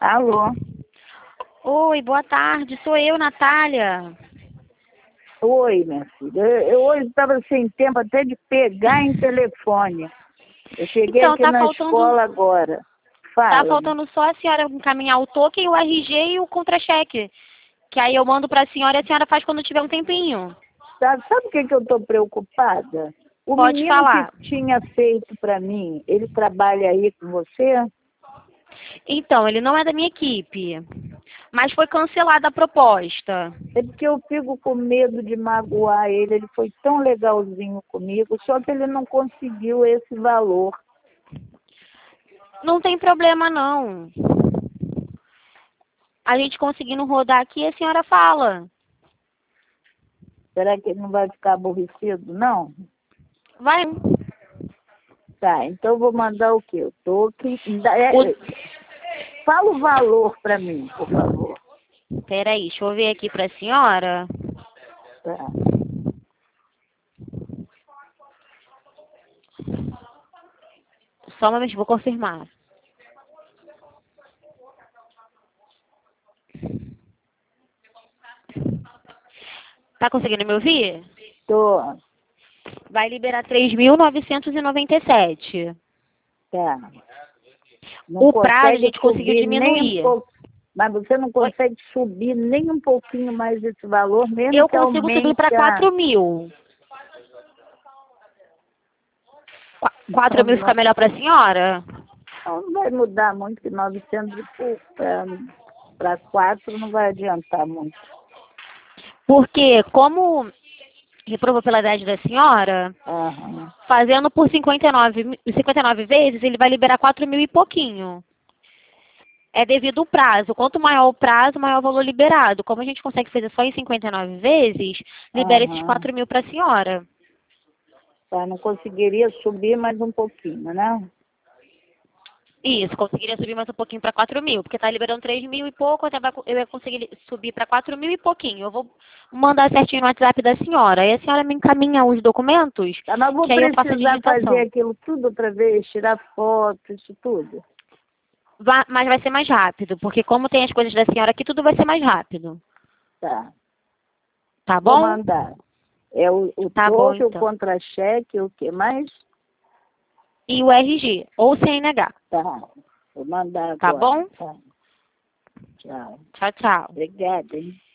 Alô? Oi, boa tarde. Sou eu, Natália. Oi, minha filha. Eu hoje estava sem tempo até de pegar em telefone. Eu cheguei Então, aqui na escola agora. tá Fala. faltando só a senhora encaminhar o token, o RG e o contra-cheque. Que aí eu mando para a senhora e a senhora faz quando tiver um tempinho. Sabe o que eu estou preocupada? O Pode menino falar. que tinha feito para mim, ele trabalha aí com você? Então, ele não é da minha equipe, mas foi cancelada a proposta. É porque eu fico com medo de magoar ele. Ele foi tão legalzinho comigo, só que ele não conseguiu esse valor. Não tem problema, não. A gente conseguindo rodar aqui, a senhora fala. Será que ele não vai ficar aborrecido, não? Vai. Tá, então eu vou mandar o quê? O token. O... Fala o valor para mim, por favor. Peraí, deixa eu ver aqui para a senhora. Tá. Só um momento, vou confirmar. Tá conseguindo me ouvir? Tô. Vai liberar 3.997. Tá. Não O prazo a consegue gente conseguiu subir nem um diminuir. pouco. Mas você não consegue subir nem um pouquinho mais esse valor, mesmo Eu que consigo subir aumente para 4.000. 4.000 fica melhor para a senhora? Não vai mudar muito, que 900 e pouco para 4 não vai adiantar muito. Porque como reprovou pela idade da senhora, Aham. fazendo por 59 vezes, ele vai liberar 4.000 e pouquinho. É devido ao prazo. Quanto maior o prazo, maior o valor liberado. Como a gente consegue fazer só em 59 vezes, libera esses Aham. 4.000 para a senhora. Tá, não conseguiria subir mais um pouquinho, né? Isso, conseguiria subir mais um pouquinho para 4.000, porque tá liberando 3.000 e pouco, eu ia conseguir subir para 4.000 e pouquinho. Eu vou mandar certinho no WhatsApp da senhora. Aí a senhora me encaminha os documentos, Tá, mas vou que aí eu faço a precisar fazer digitação. aquilo tudo outra vez, tirar foto, isso tudo. Mas vai ser mais rápido, porque como tem as coisas da senhora aqui, tudo vai ser mais rápido. Tá, Tá vou bom? mandar. É o Tá bom, toque, o então. contra-cheque, o que mais? E o RG, ou CNH. Tá, vou mandar Tá agora. bom? Tá. Tchau. Tchau, tchau. Obrigada, hein?